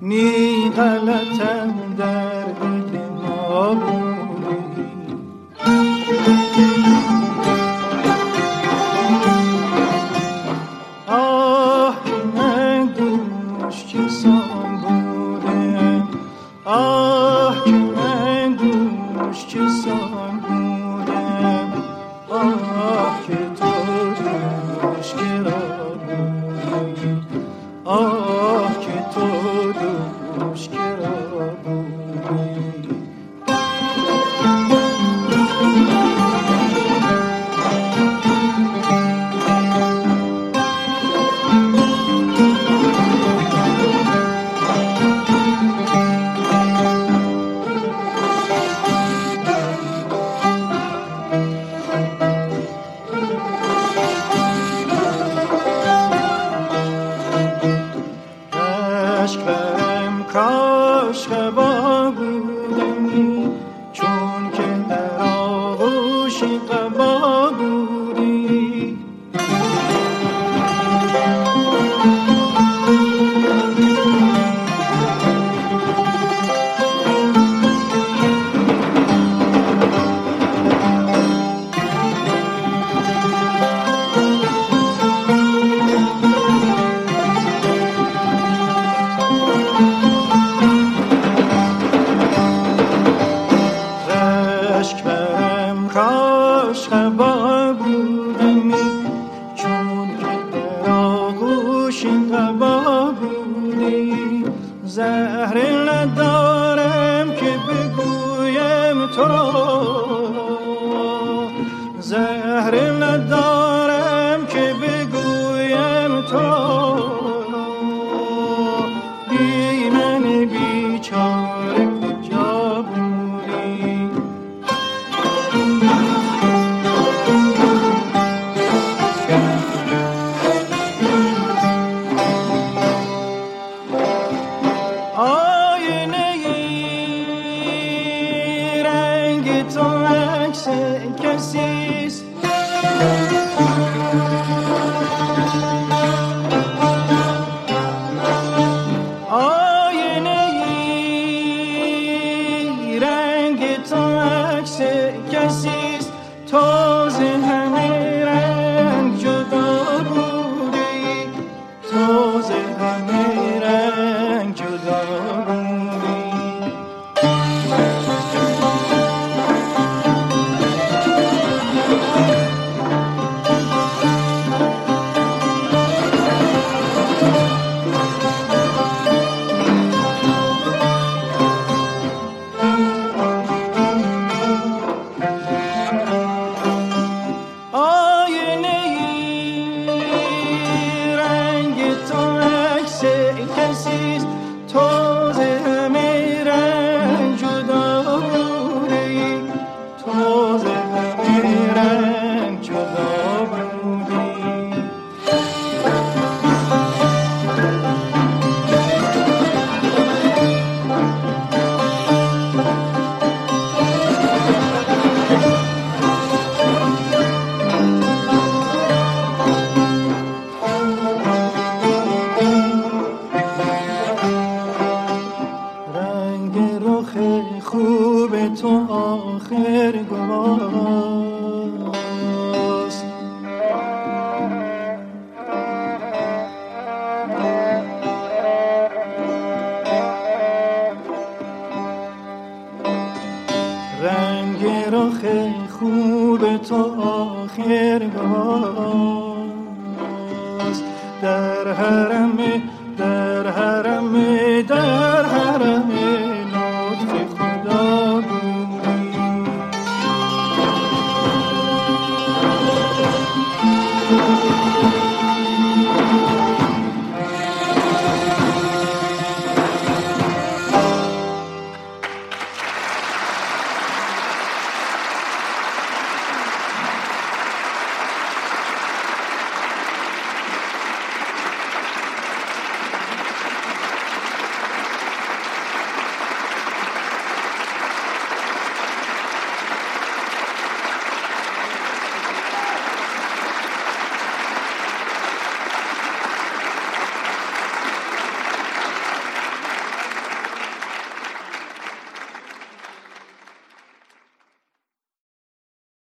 نی غلطم در دل ما بودی. آه من دوش که سان بودم، آه که من دوش که سان بودم، آه که تو دوش که را بودی، آه که تو دوش که را بودی. کاش قبا بودمی، چون که در آغوش قبا بودی. کاش قبا بودمی، چون که در آغوش قبا بودی. زهر ندارم که بگویم تو را، زهر ندارم که بگویم تو را. بی من بیچاره کجا بودی. کسیست آینه ای، رنگ تو عکس کسیست. تازه همه رنگ جدا بودی، تازه همه رنگ جدا بودی. تازه همه رنگ جدا بودی، تازه همه رنگ جدا بودی. خوب تو آخر گواست، رنگ رخ خوب تو آخر گواست. در حرم